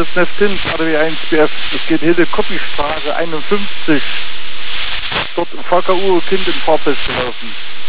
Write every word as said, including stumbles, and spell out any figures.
das Nest hin, K D W eins B F. Es geht Hilde Koppistraße einundfünfzig. Dort im V K U Kind im Fahrzeug gelaufen.